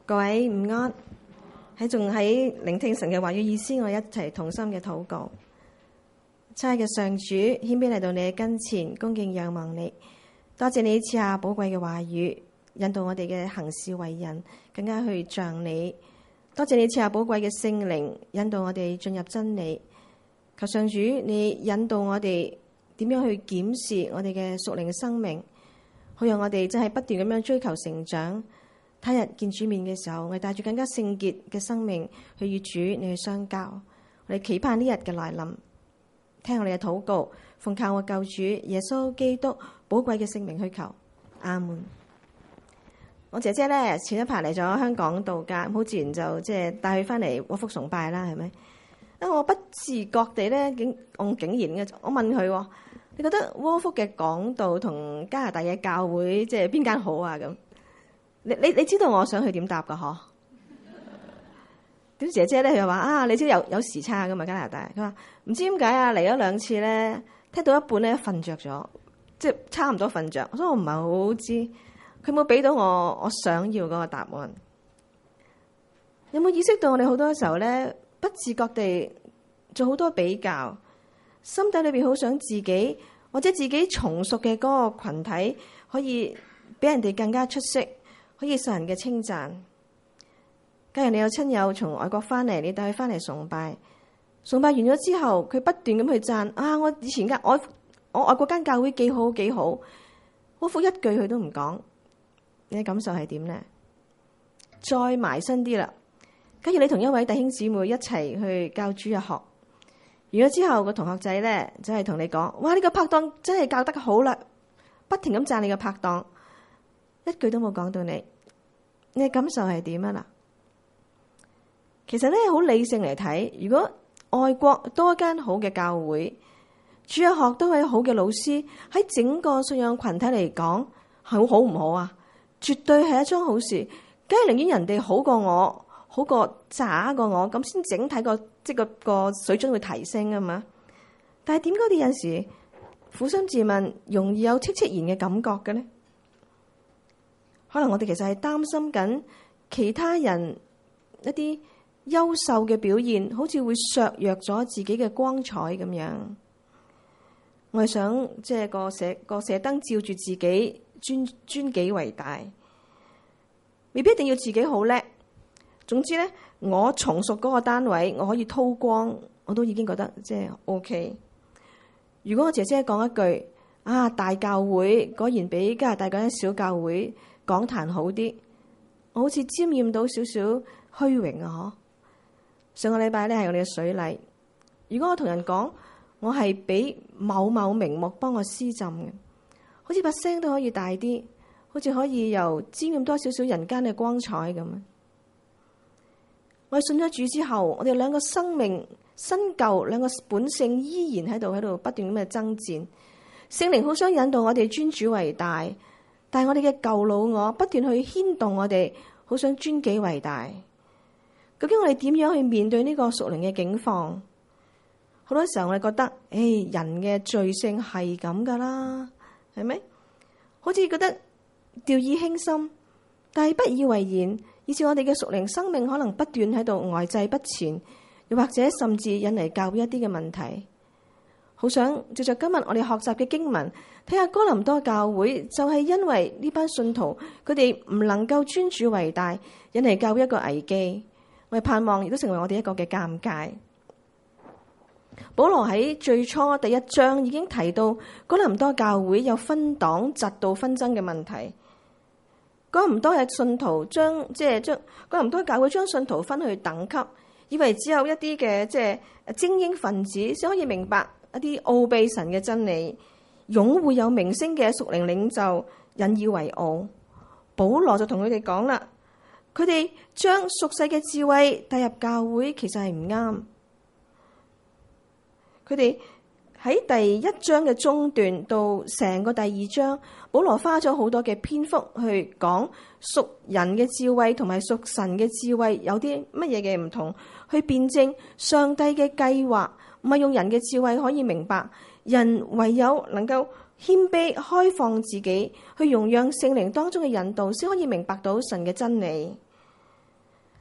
各位午安，仲喺聆聽神嘅話語意思，我一齊同心嘅禱告。親愛嘅上主，謙卑嚟到你嘅跟前，恭敬仰望你。多謝你賜下寶貴嘅話語，引導我哋嘅行事為人更加去像你。多謝你賜下寶貴嘅聖靈，引導我哋進入真理。求上主你引導我哋點樣去檢視我哋嘅屬靈嘅生命，好讓我哋真係不斷咁樣追求成長。他日見主面嘅時候，我哋帶住更加聖潔嘅生命去與主你去相交。我哋期盼呢日嘅來臨，聽我哋嘅禱告，奉靠我救主耶穌基督寶貴嘅聖名去求，阿門。我姐姐咧前一排嚟咗香港度假，好自然就即係帶佢翻嚟窩福崇拜啦，係咪？我不自覺地咧，竟然嘅，我問佢：你覺得窩福嘅講道同加拿大嘅教會即係邊間好啊？咁你知道我想去點答噶？嗬？點姐姐咧佢又話啊，你知有時差噶嘛？加拿大佢話唔知點解啊，嚟咗2次咧，聽到一半咧瞓着咗，即係差唔多瞓着，所以我唔係好知佢冇俾到我想要嗰個答案。有冇意識到我哋好多時候咧，不自覺地做好多比較，心底裏邊好想自己或者自己從屬嘅嗰個群體可以比人哋更加出色，可以受人嘅稱讚。假如你有親友從外國翻嚟，你帶佢翻嚟崇拜完咗之後，佢不斷咁去讚啊！我以前我外國間教會幾好幾好，窩福一句佢都唔講，你嘅感受係點呢？再埋身啲啦，假如你同一位弟兄姊妹一齊去教主日學，完咗之後個同學仔咧就係同你講：哇！呢個拍檔真係教得好啦，不停咁讚你個拍檔，一句都冇講到你嘅感受係點啊？嗱，其實咧好理性嚟睇，如果外國多間好嘅教會，主日學都係好嘅老師，喺整個信仰群體嚟講係好唔好啊？絕對係一樁好事，梗係寧願人哋好過我，好過渣過我，咁先整體個水準會提升啊嘛。但係點解我哋有陣時苦心自問，容易有戚戚然嘅感覺嘅呢？可能我哋其實係擔心緊其他人一啲優秀嘅表現，好似會削弱咗自己嘅光彩咁樣。我係想即係個射燈照住自己，尊己為大，未必一定要自己好叻。總之咧，我從屬嗰個單位，我可以叨光，我都已經覺得即係 OK。如果我姐姐講一句啊，大教會果然比加拿大嗰間小教會講壇好啲，我好似沾染到少少虛榮啊！上個禮拜咧係我哋嘅水禮，如果我同人講我係俾某某名目幫我施浸嘅，好似把聲都可以大啲，好似可以又沾染多少少人間嘅光彩咁。我哋信咗主之後，我哋兩個生命新舊兩個本性依然喺度不斷咁嘅爭戰。聖靈好想引導我哋尊主為大，但係我哋嘅舊老我不斷去牽動我哋，好想尊己為大。究竟我哋點樣去面對呢個屬靈嘅境況？好多時候我哋覺得，人嘅罪性係咁噶啦，係咪？好似覺得掉以輕心，但係不以為然，以致我哋嘅屬靈生命可能不斷喺度呆滯不前，又或者甚至引嚟教會一啲嘅問題。好想藉着今日我哋學習嘅經文，睇下哥林多教會就係因為呢班信徒佢哋唔能夠尊主為大，引嚟教會一個危機。我哋盼望亦都成為我哋一個嘅鑑戒。保羅喺最初第1章已經提到哥林多教會有分黨嫉妒紛爭嘅問題。哥林多嘅信徒將哥林多教會將信徒分去等級，以為只有一啲嘅精英分子先可以明白一啲奧秘神嘅真理，擁護有名聲嘅屬靈領袖引以為傲。保羅就同佢哋講啦，佢哋將屬世嘅智慧帶入教會，其實係唔啱。佢哋喺第1章嘅中段到成個第2章，保羅花咗好多嘅篇幅去講屬人嘅智慧同埋屬神嘅智慧有啲乜嘢嘅唔同，去辯證上帝嘅計劃唔係用人嘅智慧可以明白，人唯有能夠謙卑開放自己，去容讓聖靈當中嘅引導，先可以明白到神嘅真理。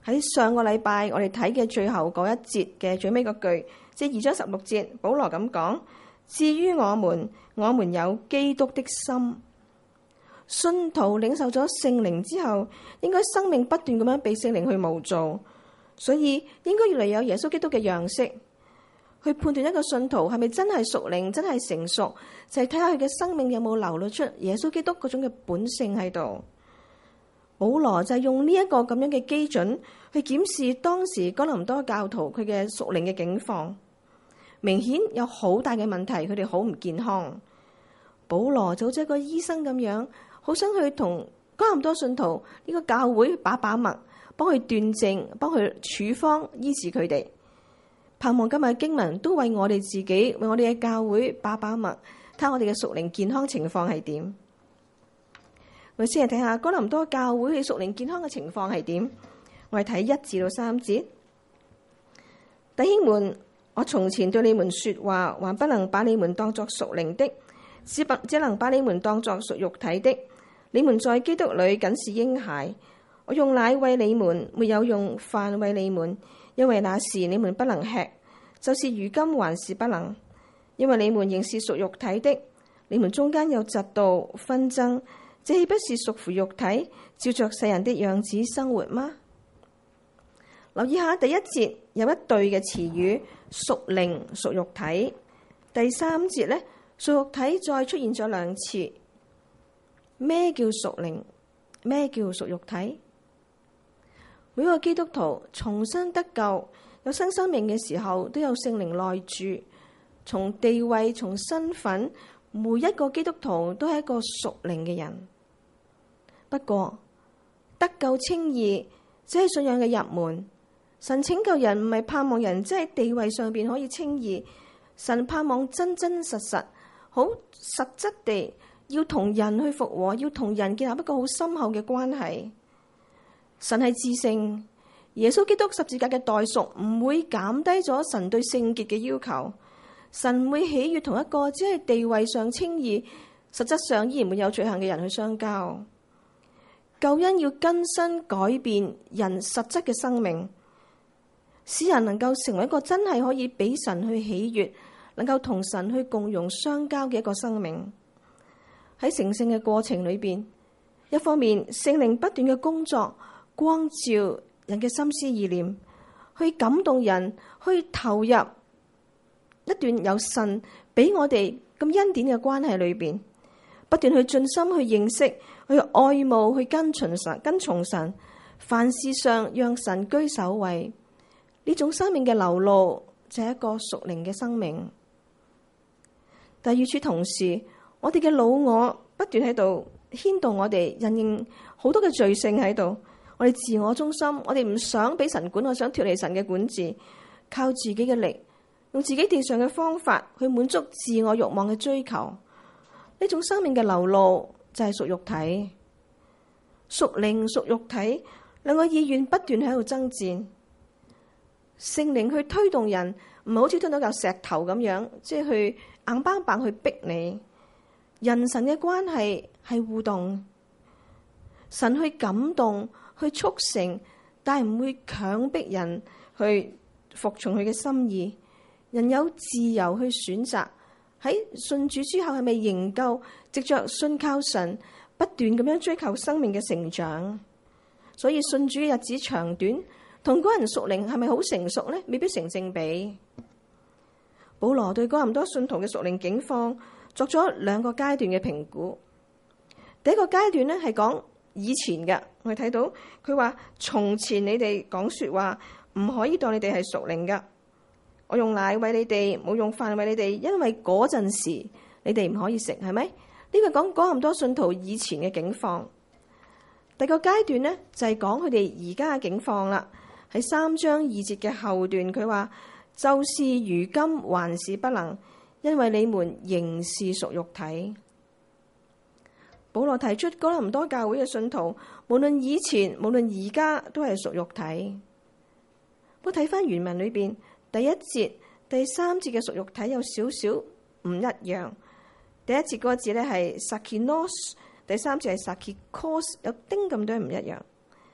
喺上個禮拜我哋睇嘅最後嗰一節嘅最尾嗰句，即係2章16節，保羅咁講：至於我們有基督的心。信徒領受咗聖靈之後，應該生命不斷咁樣被聖靈去模造，所以應該越嚟有耶穌基督嘅樣式，去判斷一個信徒係咪真係屬靈、真係成熟，就係睇下佢嘅生命有冇流露出耶穌基督嗰種嘅本性喺度。保羅就係用呢一個咁樣嘅基準去檢視當時哥林多教徒佢嘅屬靈嘅境況，明顯有好大嘅問題，佢哋好唔健康。保羅就好似一個醫生咁樣，好想去同哥林多信徒呢個教會把脈，幫佢斷症，幫佢處方醫治佢哋。盼望今日嘅經文都為我哋自己、為我哋嘅教會把脈，睇下我哋嘅屬靈健康情況係點。我哋先嚟睇下哥林多教會嘅屬靈健康嘅情況係點。我哋睇1至到3節。弟兄們，我從前對你們說話，還不能把你們當作屬靈的，只能把你們當作屬肉體的。你們在基督裏僅是嬰孩。我用奶餵你們，沒有用飯餵你們，因為那時你們不能吃，就是如今還是不能，因為你們仍是屬肉體的。你們中間有嫉妒紛爭，這豈不是屬乎肉體，照着世人的樣子生活嗎？留意下第1節有一對嘅詞語，屬靈屬肉體。第3節呢，屬肉體再出現咗2次。咩叫屬靈？咩叫屬肉體？每個基督徒重新得救有新生命嘅時候，都有聖靈內住。從地位、從身份，每一個基督徒都係一個屬靈嘅人。不過得救稱義只係信仰嘅入門。神拯救人唔係盼望人即係地位上邊可以稱義，神盼望真真實實、好實質地要同人去復和，要同人建立一個好深厚嘅關係。神係至聖，耶穌基督十字架嘅代贖唔會減低咗神對聖潔嘅要求。神唔會喜悅同一個只係地位上稱義，實質上依然會有罪行嘅人去相交。救恩要更新改變人實質嘅生命，使人能夠成為一個真係可以俾神去喜悅，能夠同神去共融相交嘅一個生命。喺成聖嘅過程裏邊，一方面聖靈不斷嘅工作，光照人嘅心思意念，去感動人，去投入一段有神俾我哋咁恩典嘅關係裏邊，不斷去盡心去認識，去愛慕，去跟從神，凡事上讓神居首位。呢種生命嘅流露就係一個屬靈嘅生命。但與此同時，我哋嘅老我不斷喺度牽動我哋，人認好多嘅罪性喺度。我哋自我中心，我哋唔想俾神管，我想脫離神嘅管治，靠自己嘅力，用自己地上嘅方法去滿足自我慾望嘅追求。呢種生命嘅流露就係屬肉體，屬靈屬肉體兩個意願不斷喺度爭戰。聖靈去推動人，唔係好似推到嚿石頭咁樣，即係去硬邦邦去逼你。人神嘅關係係互動，神去感動，去促成，但係唔會強迫人去服從佢嘅心意。人有自由去選擇，喺信主之後係咪仍舊藉着信靠神，不斷咁樣追求生命嘅成長。所以信主嘅日子長短，同嗰人屬靈係咪好成熟呢？未必成正比。保羅對哥林多信徒嘅屬靈境況作咗2個階段嘅評估。第一個階段呢係講以前嘅，我哋睇到佢話從前你哋講說話唔可以當你哋係屬靈噶，我用奶餵你哋，冇用飯餵你哋，因為嗰陣時你哋唔可以食，係咪？呢個講哥林多信徒以前嘅境況。第二個階段呢就係講佢哋而家嘅境況啦。喺3章2節嘅後段，佢話就是如今還是不能，因為你們仍是屬肉體。保羅提出哥林多教會嘅信徒，無論以前無論而家都係屬肉體。我睇翻原文裏邊第1節第3節嘅屬肉體有少少唔一樣。第1節嗰個字咧係 sarkinos， 第3節係 sarkikos， 有丁咁多唔一樣。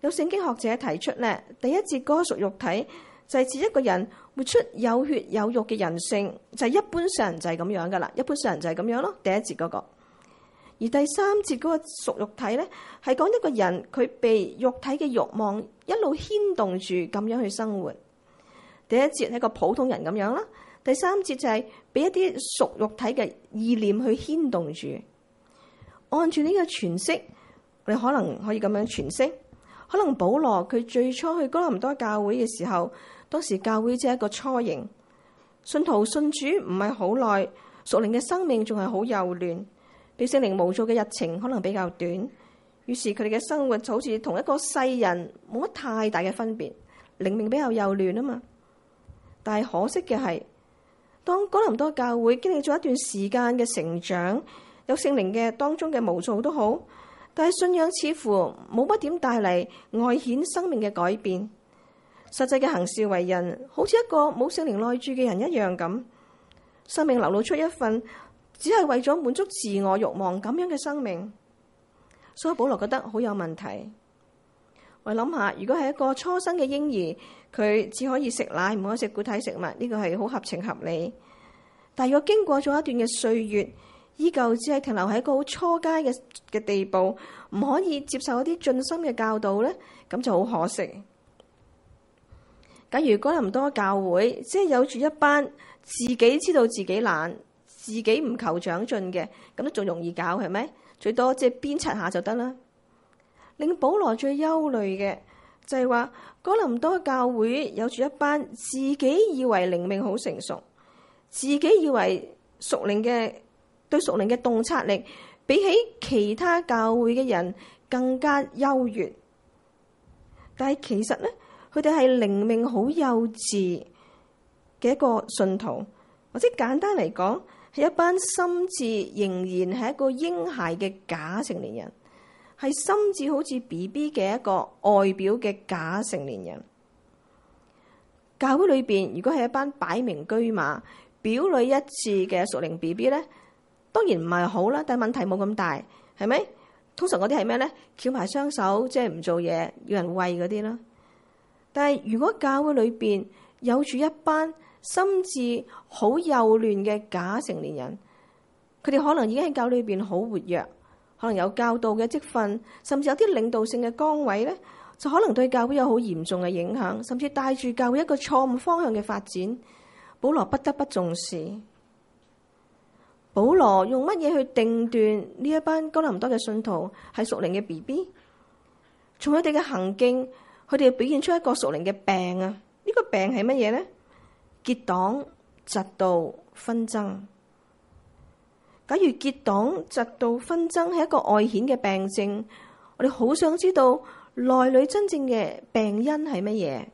有聖經學者提出咧，第一節嗰個屬肉體就係指一個人活出有血有肉嘅人性，就係一般上人就係咁樣噶啦，一般上人就係咁樣咯。第一節嗰個，而第三節嗰個屬肉體咧，係講一個人佢被肉體嘅慾望一路牽動住咁樣去生活。第一節係一個普通人咁樣啦，第三節就係俾一啲屬肉體嘅意念去牽動住。按住呢個詮釋，你可能可以咁樣詮釋。可能保羅佢最初去哥林多教會嘅時候，當時教會只係一個雛形，信徒信主唔係好耐，屬靈嘅生命仲係好幼嫩，被聖靈模造嘅日程可能比較短，於是佢哋嘅生活就好似同一個世人冇乜太大嘅分別，靈命比較幼嫩啊嘛。但係可惜嘅係，當哥林多教會經歷咗一段時間嘅成長，有聖靈嘅當中嘅模造都好，但係信仰似乎冇乜點帶嚟外顯生命嘅改變，實際嘅行事為人好似一個冇聖靈內住嘅人一樣咁，生命流露出一份只係為咗滿足自我慾望咁樣嘅生命，所以保羅覺得好有問題。我諗下，如果係一個初生嘅嬰兒，佢只可以食奶，唔可以食固體食物，呢個係好合情合理。但如果經過咗一段嘅歲月，依舊只係停留喺一個好初階嘅地步，唔可以接受一啲進深嘅教導咧，咁就好可惜。假如哥林多教會即係有住一班自己知道自己懶、自己唔求長進嘅，咁都仲容易搞，係咪？最多即係鞭策下就得啦。令保羅最憂慮嘅就係話，哥林多教會有住一班自己以為靈命好成熟，自己以為對屬靈嘅洞察力比起其他教會嘅人更加優越，但係其實咧，佢哋係靈命好幼稚嘅一個信徒，或者簡單嚟講，係一班心智仍然係一個嬰孩嘅假成年人，係心智好似 BB 嘅一個外表嘅假成年人。教會裏邊如果係一班擺明車馬、表裏一致嘅屬靈 BB 咧，當然唔係好啦，但係問題冇咁大，係咪？通常嗰啲係咩咧？翹埋雙手，即係唔做嘢，要人餵嗰啲啦。但係如果教會裏邊有住一班心智好幼嫩嘅假成年人，佢哋可能已經喺教會裏邊好活躍，可能有教導嘅職分，甚至有啲領導性嘅崗位咧，就可能對教會有好嚴重嘅影響，甚至帶住教會一個錯誤方向嘅發展。保羅不得不重視。保羅用乜嘢去定斷呢一班哥林多嘅信徒係屬靈嘅 BB？ 從佢哋嘅行徑，佢哋表現出一個屬靈嘅病啊！呢個病係乜嘢咧？結黨、嫉妒、紛爭。假如結黨、嫉妒、紛爭係一個外顯嘅病症，我哋好想知道內裏真正嘅病因係乜嘢？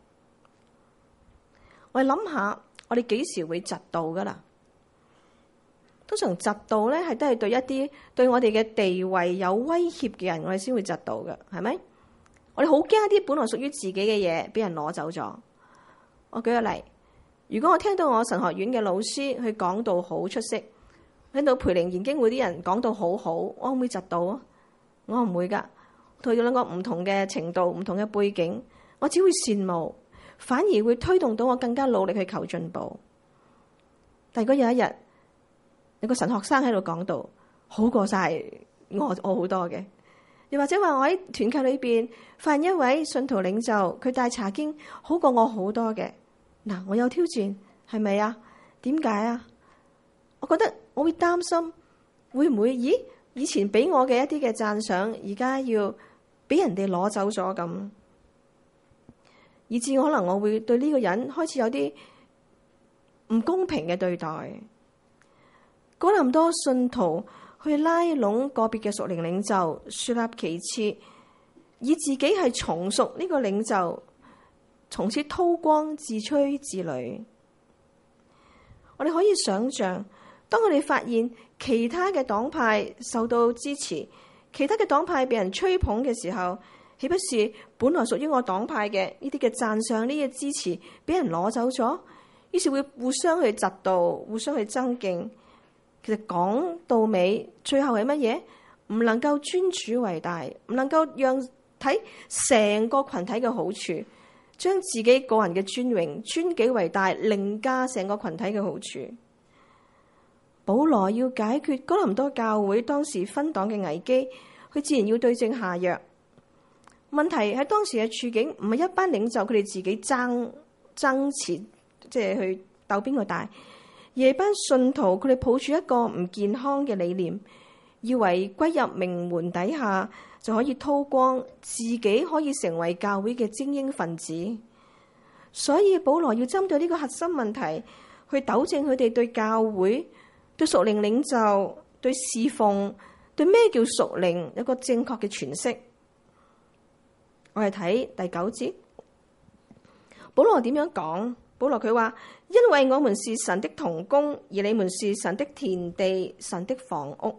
我哋諗下，我哋幾時會嫉妒噶啦？通常嫉妒咧，係都係對一啲對我哋嘅地位有威脅嘅人，我哋先會嫉妒嘅，係咪？我哋好驚一啲本來屬於自己嘅嘢俾人攞走咗。我舉個例，如果我聽到我神學院嘅老師去講道好出色，聽到培靈研經會啲人講道好好，我會唔會嫉妒啊？我唔會噶。同佢兩個唔同嘅程度、唔同嘅背景，我只會羨慕，反而會推動到我更加努力去求進步。但如果有一日，有個神學生喺度講道，好過晒我好多嘅。又或者話我喺團契裏邊發現一位信徒領袖，佢帶查經好過我好多嘅。嗱，我有挑戰，係咪啊？點解啊？我覺得我會擔心，會唔會？咦，以前俾我嘅一啲嘅讚賞，而家要俾人哋攞走咗咁，以至可能我會對呢個人開始有啲唔公平嘅對待。哥林多信徒去拉攏個別嘅屬靈領袖，樹立其次，以自己係從屬呢個領袖，從此韜光自吹自擂。我哋可以想象，當我哋發現其他嘅黨派受到支持，其他嘅黨派被人吹捧嘅時候，豈不是本來屬於我黨派嘅呢啲嘅讚賞、呢啲支持俾人攞走咗？於是會互相去嫉妒，互相去爭競。其實講到尾，最後係乜嘢？唔能夠尊主為大，唔能夠讓睇成個群體嘅好處，將自己個人嘅尊榮、尊己為大，凌駕成個群體嘅好處。保羅要解決哥林多教會當時分黨嘅危機，佢自然要對症下藥。問題喺當時嘅處境，唔係一班領袖佢哋自己爭持，即係去鬥邊個大，而係班信徒佢哋抱住一個唔健康嘅理念，以為歸入名門底下就可以韜光，自己可以成為教會嘅精英分子。所以保羅要針對呢個核心問題，去糾正佢哋對教會、對屬靈領袖、對侍奉、對咩叫屬靈有個正確嘅詮釋。我哋睇第9節，保羅點樣講？保羅佢話：因為我們是神的同工，而你們是神的田地、神的房屋。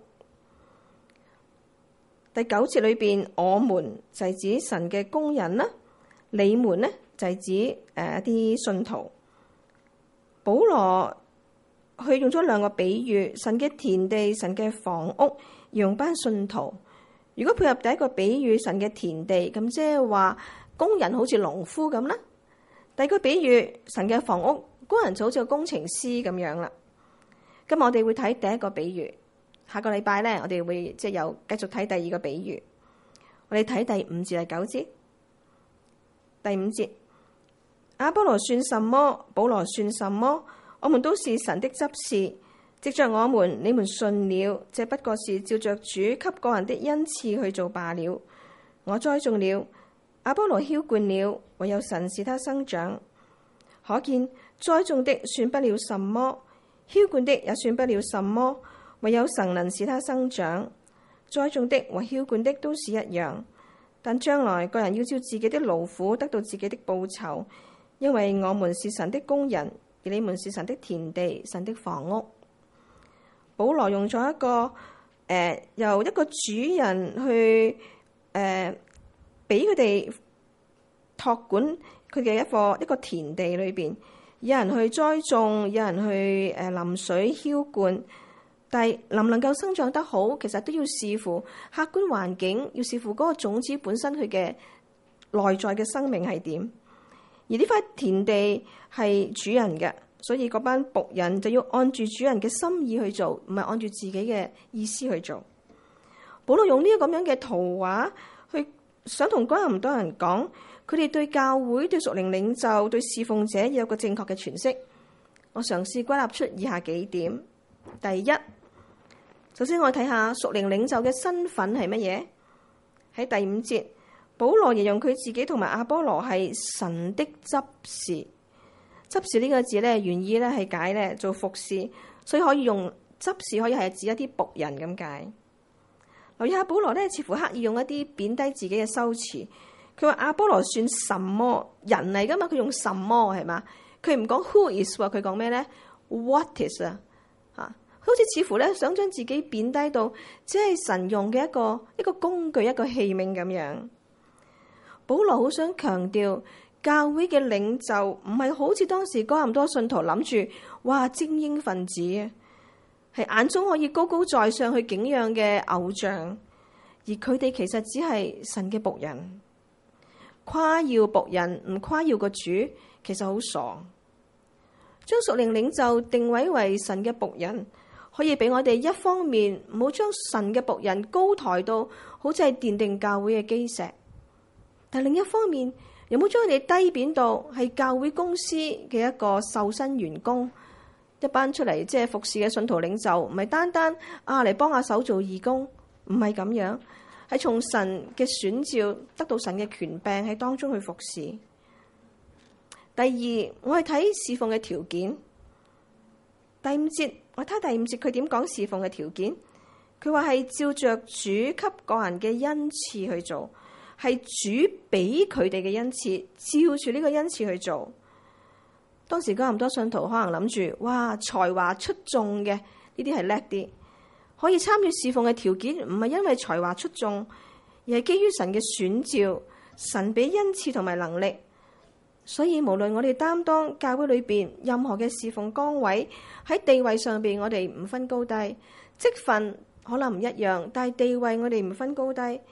第9節裏邊，我們就係指神嘅工人啦，你們呢就係指一啲信徒。保羅佢用咗2個比喻，神嘅田地、神嘅房屋，用班信徒。如果配合第一個比喻，神嘅田地，咁即係話工人好似農夫咁啦。第二個比喻，神嘅房屋，工人就好似個工程師咁樣啦。今日我哋會睇第一個比喻，下個禮拜咧，我哋會即係又繼續睇第2個比喻。我哋睇第5至第9節。第5節，亞波羅算什麼？保羅算什麼？我們都是神的執事。藉着我們，你們信了，這不過是照着主給個人的恩賜去做罷了。我栽種了，亞波羅澆灌了，唯有神使他生長。可見栽種的算不了什麼，澆灌的也算不了什麼，唯有神能使他生長。栽種的和澆灌的都是一樣，但將來個人要照自己的勞苦得到自己的報酬，因為我們是神的工人，而你們是神的田地、神的房屋。保羅用咗一個由一個主人去俾佢哋託管佢嘅一個田地裏邊，有人去栽種，有人去淋水澆灌，但係能唔能夠生長得好，其實都要視乎客觀環境，要視乎嗰個種子本身佢嘅內在嘅生命係點。而呢塊田地係主人嘅。所以嗰班僕人就要按住主人嘅心意去做，唔係按住自己嘅意思去做。保羅用呢個咁樣嘅圖畫去想同哥林多人講，佢哋對教會、對屬靈領袖、對侍奉者有個正確嘅詮釋。我嘗試歸納出以下幾點。第一，首先我睇下屬靈領袖嘅身份係乜嘢。喺第5節，保羅形容佢自己同埋亞波羅係神的執事。執事呢個字咧，原意咧係解咧做服侍，所以可以用執事可以係指一啲僕人咁解。留意下保羅咧，似乎刻意用一啲貶低自己嘅修辭。佢話亞波羅算什麼人嚟噶嘛？佢用什麼係嘛？佢唔講 who is，佢講咩咧 ？What is 啊？嚇，好似似乎咧想將自己貶低到只係神用嘅一個工具、一個器皿咁樣。保羅好想強調。教會嘅領袖唔係好似當時哥林多信徒諗住，哇精英分子啊，係眼中可以高高在上去敬仰嘅偶像，而佢哋其實只係神嘅僕人。誇耀僕人唔誇耀個主，其實好傻。將屬靈領袖定位為神嘅僕人，可以俾我哋一方面唔好將神嘅僕人高抬到好似係奠定教會嘅基石，但另一方面，有冇將佢哋低貶到係教會公司嘅一個受薪員工，一班出嚟即係服侍嘅信徒領袖，唔係單單嚟幫下手做義工，唔係咁樣，係從神嘅選召得到神嘅權柄喺當中去服侍。第二，我係睇侍奉嘅條件。第5節，我睇第5節佢點講侍奉嘅條件？佢話係照着主給個人嘅恩賜去做。係主俾佢哋嘅恩賜，照住呢個恩賜去做。當時哥林多信徒可能諗住，哇，才華出眾嘅呢啲係叻啲，可以參與侍奉嘅條件唔係因為才華出眾，而係基於神嘅選召，神俾恩賜同埋能力。所以無論我哋擔當教會裏邊任何嘅侍奉崗位，喺地位上邊我哋唔分高低，職份可能唔一樣，但係地位我哋唔分高低。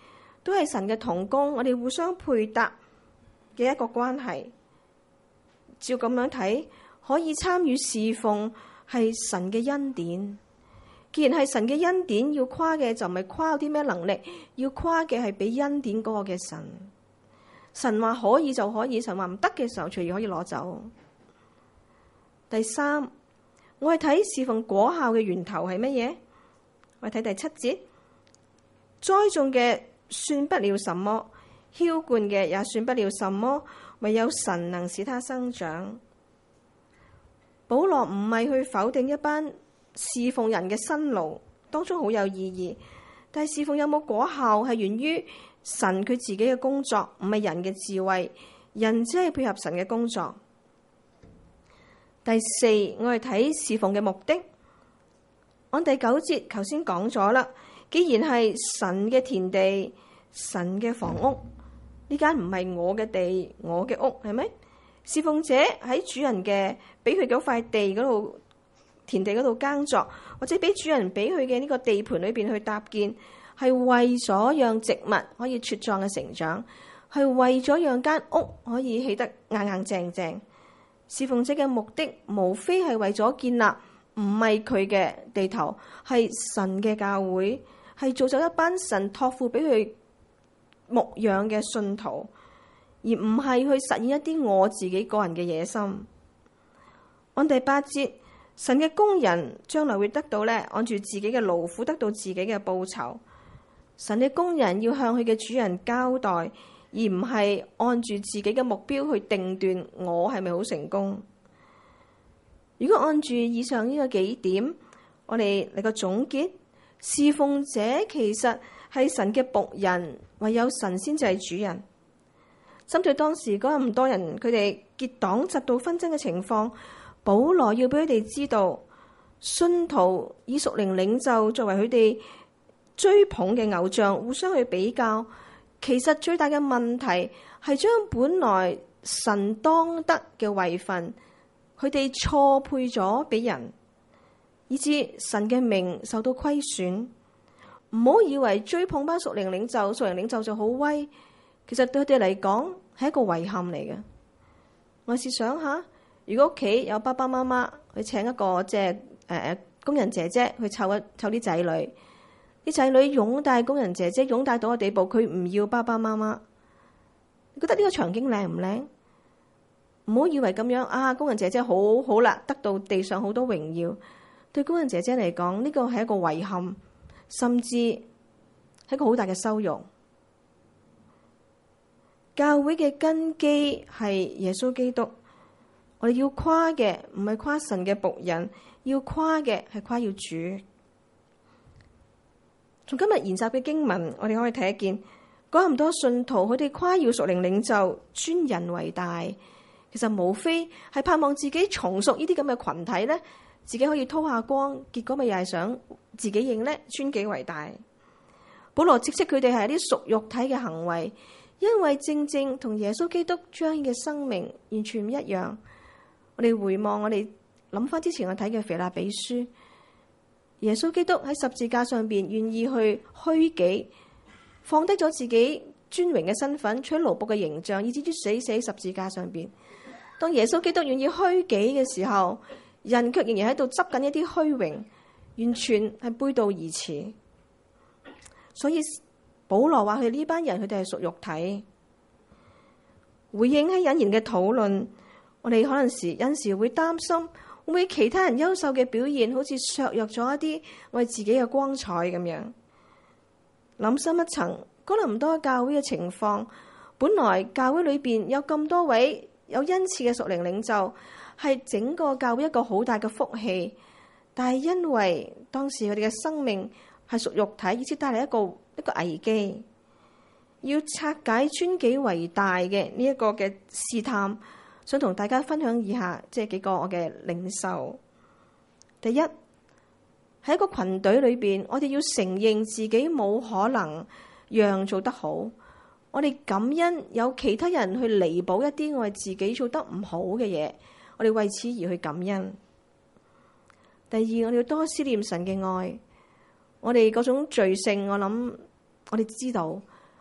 都係神嘅同工，我哋互相配搭嘅一個關係。照咁樣睇，可以參與侍奉係神嘅恩典。既然係神嘅恩典，要誇嘅就唔係誇有啲咩能力，要誇嘅係俾恩典嗰個嘅神。神話可以就可以，神話唔得嘅時候隨意可以攞走。第三，我係睇侍奉果效嘅源頭係乜嘢？我哋睇第7節，栽種嘅算不了什麼，澆灌嘅也算不了什麼，唯有神能使它生長。保羅唔係去否定一班侍奉人嘅辛勞，當中好有意義，但係侍奉有冇果效係源於神佢自己嘅工作，唔係人嘅智慧，人只係配合神嘅工作。第四，我係睇侍奉嘅目的。按第9節，頭先講咗啦，既然係神嘅田地、神嘅房屋，呢間唔係我嘅地、我嘅屋，係咪？侍奉者喺主人嘅俾佢嗰塊地嗰度、田地嗰度耕作，或者俾主人俾佢嘅呢個地盤裏邊去搭建，係為咗讓植物可以茁壯嘅成長，係為咗讓間屋可以起得硬硬正正。侍奉者嘅目的無非係為咗建立唔係佢嘅地頭，係神嘅教會，係造就一班神託付俾佢牧養嘅信徒，而唔係去實現一啲我自己個人嘅野心。按第8節，神嘅工人將來會得到按住自己嘅勞苦得到自己嘅報酬。神嘅工人要向佢嘅主人交代，而唔係按住自己嘅目標去定斷我係咪好成功。如果按住以上呢個幾點，我哋嚟個總結，侍奉者其實係神嘅僕人，唯有神先至係主人。針對當時嗰咁多人佢哋結黨嫉妒紛爭嘅情況，保羅要俾佢哋知道，信徒以屬靈領袖作為佢哋追捧嘅偶像，互相去比較，其實最大嘅問題係將本來神當得嘅位份，佢哋錯配咗俾人，以致神嘅名受到虧損。唔好以為追捧班屬靈領袖，屬靈領袖就好威，其實對佢哋嚟講係一個遺憾嚟嘅。我試想下，如果屋企有爸爸媽媽去請一個工人姐姐去湊啲仔女，啲仔女擁戴工人姐姐，擁戴到個地步，佢唔要爸爸媽媽，你覺得呢個場景靚唔靚？唔好以為咁樣工人姐姐好好啦，得到地上好多榮耀。對工人姐姐嚟講，呢個係一個遺憾，甚至係一個好大嘅羞辱。教會嘅根基係耶穌基督，我哋要誇嘅唔係誇神嘅僕人，要誇嘅係誇耀主。從今日研習嘅經文，我哋可以睇得見，咁多信徒佢哋誇耀屬靈領袖，尊人為大，其實無非係盼望自己從屬呢啲咁嘅群體咧，自己可以拖下光，結果咪又係想自己認叻，尊己為大。保羅指斥佢哋係一啲屬肉體嘅行為，因為正正同耶穌基督彰顯嘅生命完全唔一樣。我哋回望，我哋諗翻之前我睇嘅腓立比書，耶穌基督喺十字架上邊願意去虛己，放低咗自己尊榮嘅身份，取奴僕嘅形象，以至於死喺十字架上邊。當耶穌基督願意虛己嘅時候，人卻仍然喺度執緊一啲虛榮，完全係背道而馳。所以保羅話佢呢班人，佢哋係屬肉體。回應喺引言嘅討論，我哋可能有時會擔心，會唔會其他人優秀嘅表現，好似削弱咗一啲我哋自己嘅光彩咁樣。諗深一層，哥林多教會嘅情況，本來教會裏邊有咁多位有恩賜嘅屬靈領袖，係整個教會一個好大嘅福氣，但係因為當時佢哋嘅生命係屬肉體，以致帶嚟一個危機，要拆解尊己為大嘅呢一個嘅試探，想同大家分享以下幾個我嘅領受。第一，喺一個群隊裏邊，我哋要承認自己冇可能樣做得好，我哋感恩有其他人去彌補一啲我哋自己做得唔好嘅嘢，我哋為此而去感恩。第二，我哋要多思念神嘅愛。我哋嗰種罪性，我諗我哋知道，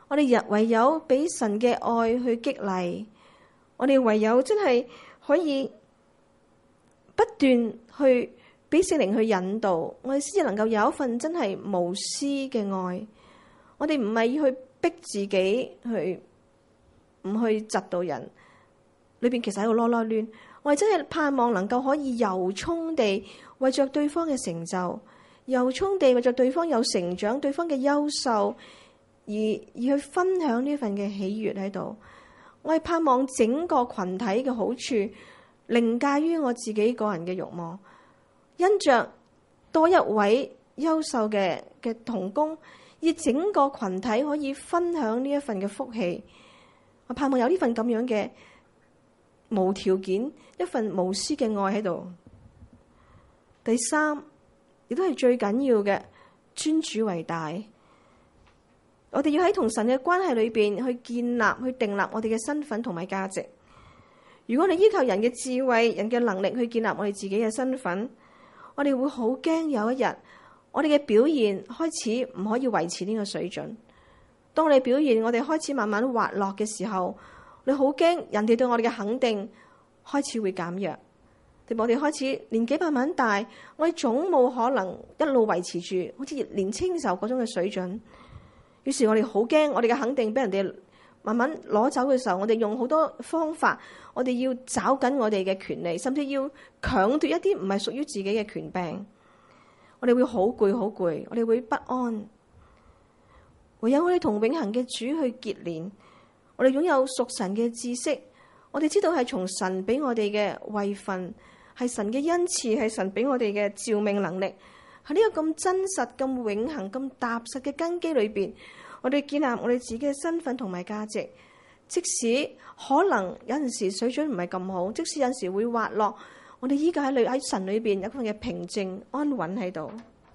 我哋唯有俾神嘅愛去激勵，我哋唯有真係可以不斷去俾聖靈去引導，我哋先至能夠有一份真係無私嘅愛。我哋唔係要去逼自己去，唔去窒到人，裏邊其實喺度囉囉攣。我哋真係盼望能夠可以由衷地為着對方嘅成就，由衷地為着對方有成長，對方嘅優秀，而去分享呢份嘅喜悅喺度。我係盼望整個群體嘅好處凌駕於我自己個人嘅慾望，因着多一位優秀嘅同工，而整個群體可以分享呢一份嘅福氣。我盼望有呢份咁樣嘅無條件、一份無私嘅愛喺度。第三，亦都係最緊要嘅，尊主為大。我哋要喺同神嘅關係裏邊去建立、去訂立我哋嘅身份同埋價值。如果你依靠人嘅智慧、人嘅能力去建立我哋自己嘅身份，我哋會好驚有一日我哋嘅表現開始唔可以維持呢個水準。當你表現我哋開始慢慢滑落嘅時候，你好驚人哋對我哋嘅肯定開始會減弱。我哋開始年紀慢慢大，我哋總冇可能一路維持住好似年青時候嗰種嘅水準。於是我哋好驚我哋嘅肯定俾人哋慢慢攞走嘅時候，我哋用好多方法，我哋要找緊我哋嘅權利，甚至要搶奪一啲唔係屬於自己嘅權柄。我哋會好攰好攰，我哋會不安。唯有我哋同永恆嘅主去結連，我哋擁有屬神嘅知識，我哋知道係從神俾我哋嘅位份，係神嘅恩賜，係神俾我哋嘅召命能力。喺呢個咁真實、咁永恆、咁踏實嘅根基裏邊，我哋建立我哋自己嘅身份同埋價值。即使可能有陣時水準唔係咁好，即使有陣時會滑落，我哋依家喺神裏邊有一份嘅平靜安穩喺度。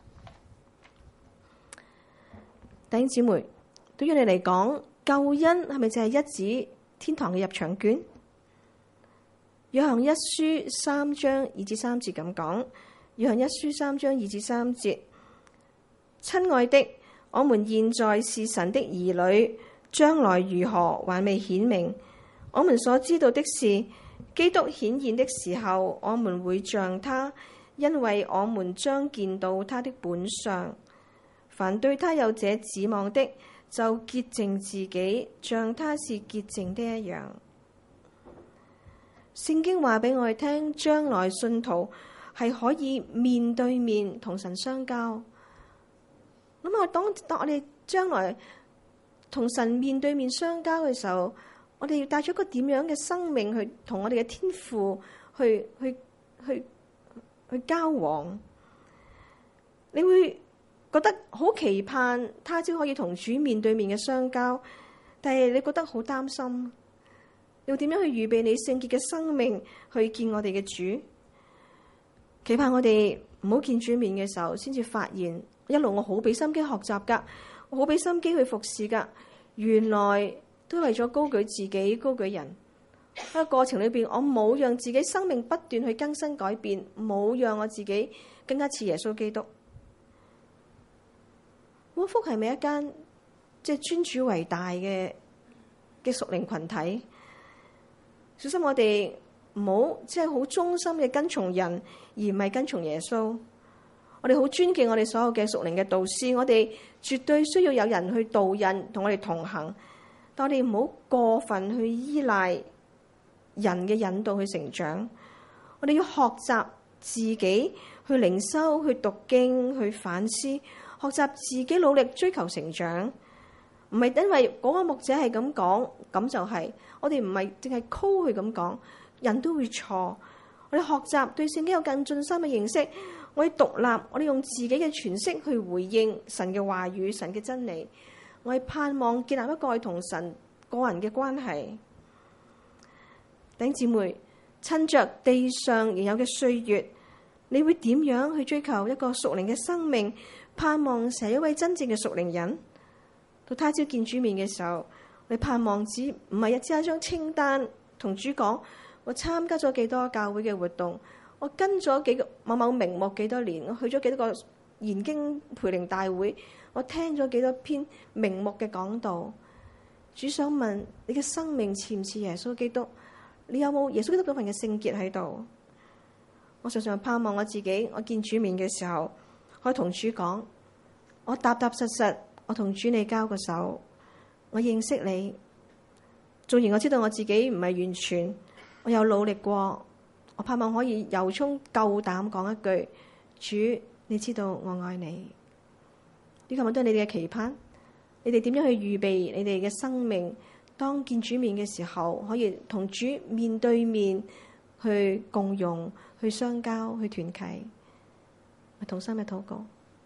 弟兄姊妹，對於你嚟講，救恩係咪就係一紙天堂嘅入場券？約翰一書3章2至3節咁講。約翰一書3章2至3節，親愛的，我們現在是神的兒女，將來如何還未顯明。我們所知道的是，基督顯現的時候，我們會像他，因為我們將見到他的本相。凡對他有這指望的，就潔淨自己，像他是潔淨的一樣。聖經話俾我哋聽，將來信徒係可以面對面同神相交。咁啊，當我哋將來同神面對面相交嘅時候，我哋要帶咗個點樣嘅生命去同我哋嘅天父去交往？你會覺得好期盼他朝可以同主面對面嘅相交，但係你覺得好擔心，要點樣去預備你聖潔嘅生命去見我哋嘅主？期盼我哋唔好見主面嘅時候，先至發現一路我好俾心機學習噶，我好俾心機去服侍噶，原來都為咗高舉自己、高舉人。喺個過程裏邊，我冇讓自己生命不斷去更新改變，冇讓我自己更加似耶穌基督。窩福係咪一間即係尊主為大嘅屬靈群體？小心我哋唔好即係好忠心嘅跟從人，而唔係跟從耶穌。我哋好尊敬我哋所有嘅屬靈嘅導師，我哋絕對需要有人去導引，同我哋同行。但我哋唔好過分去依賴人嘅引導去成長。我哋要學習自己去靈修、去讀經、去反思，學習自己努力追求成長。唔係因為嗰個牧者係咁講，咁就係。我哋唔係淨係 call 佢咁講，人都會錯。我哋學習對聖經有更進深嘅認識，我哋獨立，我哋用自己嘅詮釋去回應神嘅話語、神嘅真理。我哋盼望建立一個同神個人嘅關係。弟兄姊妹，趁着地上仍有嘅歲月，你會點樣去追求一個屬靈嘅生命？盼望成一位真正嘅屬靈人。到他朝見主面嘅時候，你盼望只唔係只係一張清單，同主講我參加咗幾多教會嘅活動，我跟咗幾個某某名目幾多年，我去咗幾多個研經培靈大會，我聽咗幾多篇名目嘅講道。 主想問你嘅生命似唔似耶穌基督？你有冇耶穌基督嗰份嘅聖潔喺度？我常常盼望我自己，我見主面嘅時候，可以同主講，我踏踏實實，我同主你交個手，我認識你。縱然我知道我自己唔係完全，我有努力過，我盼望可以由衷夠膽講一句：主，你知道我愛你。呢個都係你哋嘅期盼。你哋點樣去預備你哋嘅生命？當見主面嘅時候，可以同主面對面去共融、去相交、去團契。同心嘅禱告，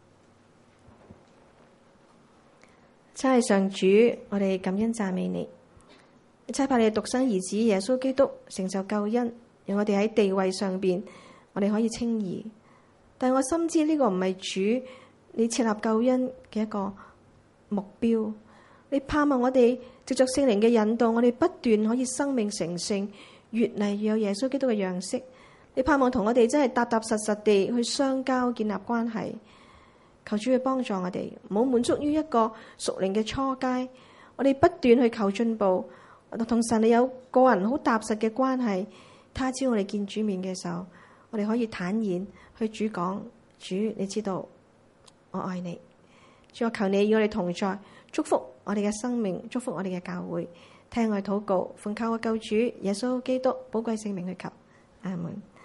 親愛上主，我哋感恩讚美你，差派你獨生兒子耶穌基督成就救恩，讓我哋喺地位上邊，我哋可以稱義。但我深知呢個唔係主你設立救恩嘅一個目標，你盼望我哋藉着聖靈嘅引導，我哋不斷可以生命成聖，越嚟越有耶穌基督嘅樣式。你盼望同我哋真係踏踏實實地去相交，建立關係。求主去幫助我哋，唔好滿足於一個屬靈嘅初階，我哋不斷去求進步，同神你有個人好踏實嘅關係。他朝我哋見主面嘅時候，我哋可以坦然去主講：主，你知道我愛你。主，我求你與我哋同在，祝福我哋嘅生命，祝福我哋嘅教會。聽我哋禱告，奉靠我救主耶穌基督寶貴聖名去求，阿門。